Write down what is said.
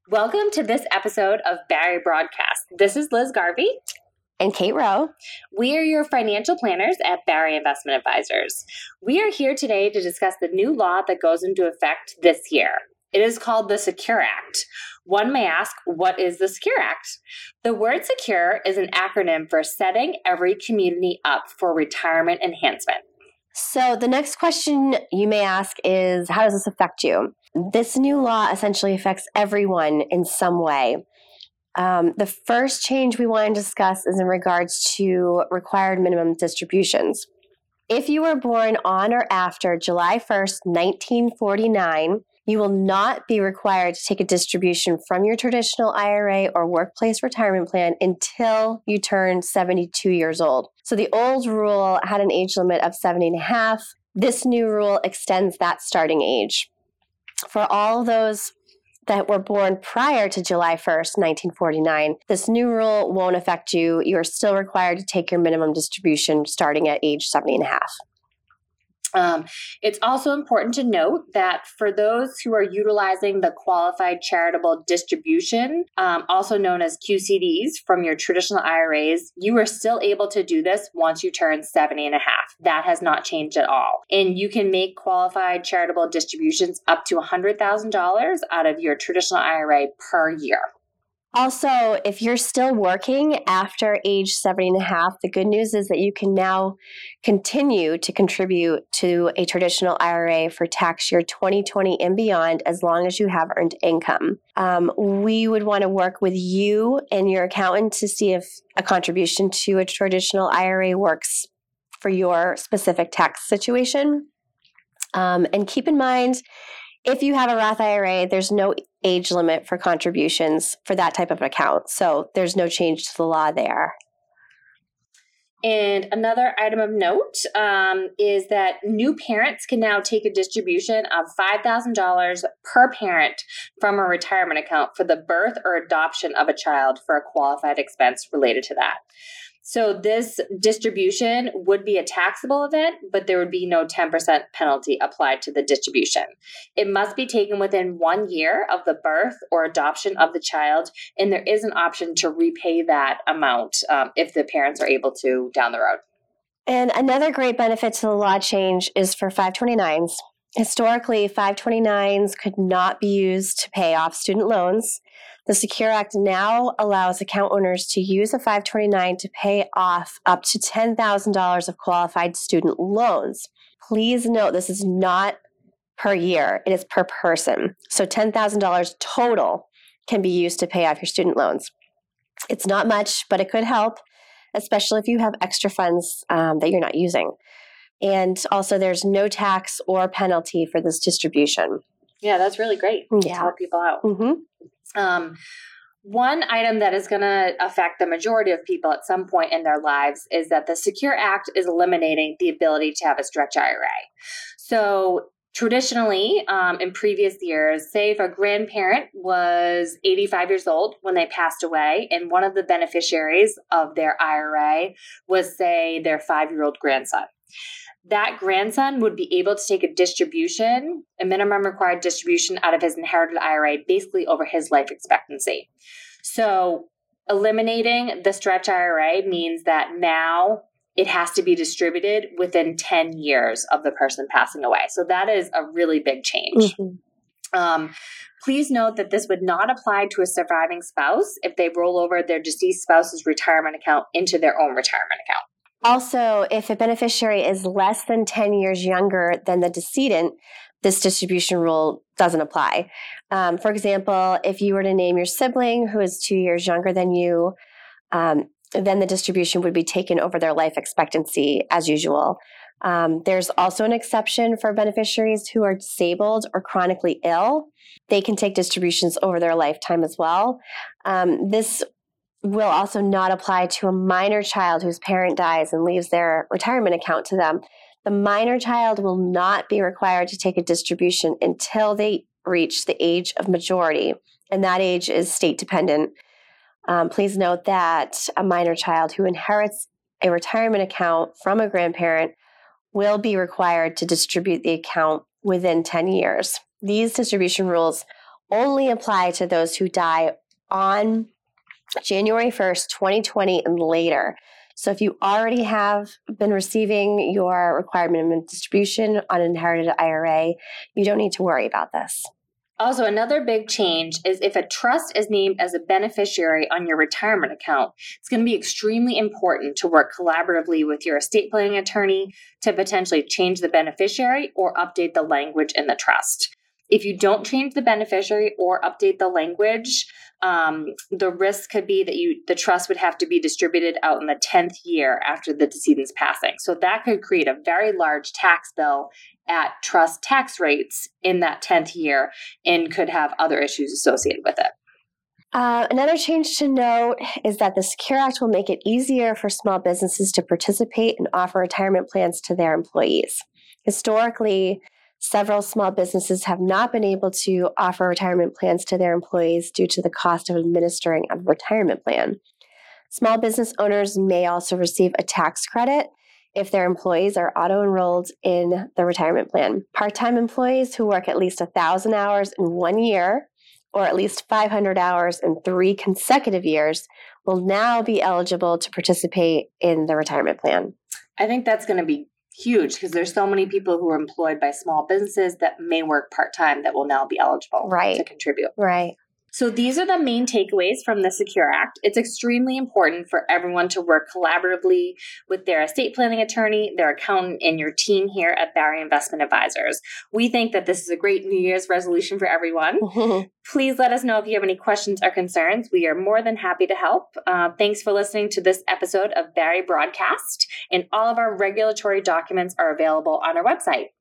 Welcome to this episode of Barry Broadcast. This is Liz Garvey. And Kate Rowe. We are your financial planners at Barry Investment Advisors. We are here today to discuss the new law that goes into effect this year. It is called the Secure Act. One may ask, what is the Secure Act? The word secure is an acronym for Setting Every Community Up for Retirement Enhancement. So the next question you may ask is, how does this affect you? This new law essentially affects everyone in some way. The first change we want to discuss is in regards to required minimum distributions. If you were born on or after July 1st, 1949, you will not be required to take a distribution from your traditional IRA or workplace retirement plan until you turn 72 years old. So the old rule had an age limit of 70 and a half. This new rule extends that starting age. For all those that were born prior to July 1st, 1949, this new rule won't affect you. You are still required to take your minimum distribution starting at age 70 and a half. It's also important to note that for those who are utilizing the qualified charitable distribution, also known as QCDs from your traditional IRAs, you are still able to do this once you turn 70 and a half. That has not changed at all. And you can make qualified charitable distributions up to $100,000 out of your traditional IRA per year. Also, if you're still working after age 70 and a half, the good news is that you can now continue to contribute to a traditional IRA for tax year 2020 and beyond as long as you have earned income. We would want to work with you and your accountant to see if a contribution to a traditional IRA works for your specific tax situation. And keep in mind, if you have a Roth IRA, there's no age limit for contributions for that type of account. So there's no change to the law there. And another item of note is that new parents can now take a distribution of $5,000 per parent from a retirement account for the birth or adoption of a child for a qualified expense related to that. So this distribution would be a taxable event, but there would be no 10% penalty applied to the distribution. It must be taken within 1 year of the birth or adoption of the child, and there is an option to repay that amount if the parents are able to down the road. And another great benefit to the law change is for 529s. Historically, 529s could not be used to pay off student loans. The Secure Act now allows account owners to use a 529 to pay off up to $10,000 of qualified student loans. Please note this is not per year, it is per person. So $10,000 total can be used to pay off your student loans. It's not much, but it could help, especially if you have extra funds that you're not using. And also there's no tax or penalty for this distribution. Yeah, that's really great to help people out. Mm-hmm. One item that is going to affect the majority of people at some point in their lives is that the Secure Act is eliminating the ability to have a stretch IRA. So traditionally, in previous years, say if a grandparent was 85 years old when they passed away, and one of the beneficiaries of their IRA was, say, their 5-year-old grandson. That grandson would be able to take a distribution, a minimum required distribution out of his inherited IRA, basically over his life expectancy. So eliminating the stretch IRA means that now it has to be distributed within 10 years of the person passing away. So that is a really big change. Mm-hmm. Please note that this would not apply to a surviving spouse if they roll over their deceased spouse's retirement account into their own retirement account. Also, if a beneficiary is less than 10 years younger than the decedent, this distribution rule doesn't apply. For example, if you were to name your sibling who is 2 years younger than you, then the distribution would be taken over their life expectancy as usual. There's also an exception for beneficiaries who are disabled or chronically ill. They can take distributions over their lifetime as well. This will also not apply to a minor child whose parent dies and leaves their retirement account to them. The minor child will not be required to take a distribution until they reach the age of majority, and that age is state dependent. Please note that a minor child who inherits a retirement account from a grandparent will be required to distribute the account within 10 years. These distribution rules only apply to those who die on January 1st, 2020 and later. So if you already have been receiving your required minimum distribution on an inherited IRA, you don't need to worry about this. Also, another big change is if a trust is named as a beneficiary on your retirement account, it's going to be extremely important to work collaboratively with your estate planning attorney to potentially change the beneficiary or update the language in the trust. If you don't change the beneficiary or update the language, the risk could be that the trust would have to be distributed out in the 10th year after the decedent's passing. So that could create a very large tax bill at trust tax rates in that 10th year and could have other issues associated with it. Another change to note is that the Secure Act will make it easier for small businesses to participate and offer retirement plans to their employees. Historically, several small businesses have not been able to offer retirement plans to their employees due to the cost of administering a retirement plan. Small business owners may also receive a tax credit if their employees are auto-enrolled in the retirement plan. Part-time employees who work at least 1,000 hours in 1 year or at least 500 hours in 3 consecutive years will now be eligible to participate in the retirement plan. I think that's going to be huge because there's so many people who are employed by small businesses that may work part-time that will now be eligible to contribute. Right. So these are the main takeaways from the Secure Act. It's extremely important for everyone to work collaboratively with their estate planning attorney, their accountant, and your team here at Barry Investment Advisors. We think that this is a great New Year's resolution for everyone. Please let us know if you have any questions or concerns. We are more than happy to help. Thanks for listening to this episode of Barry Broadcast, and all of our regulatory documents are available on our website.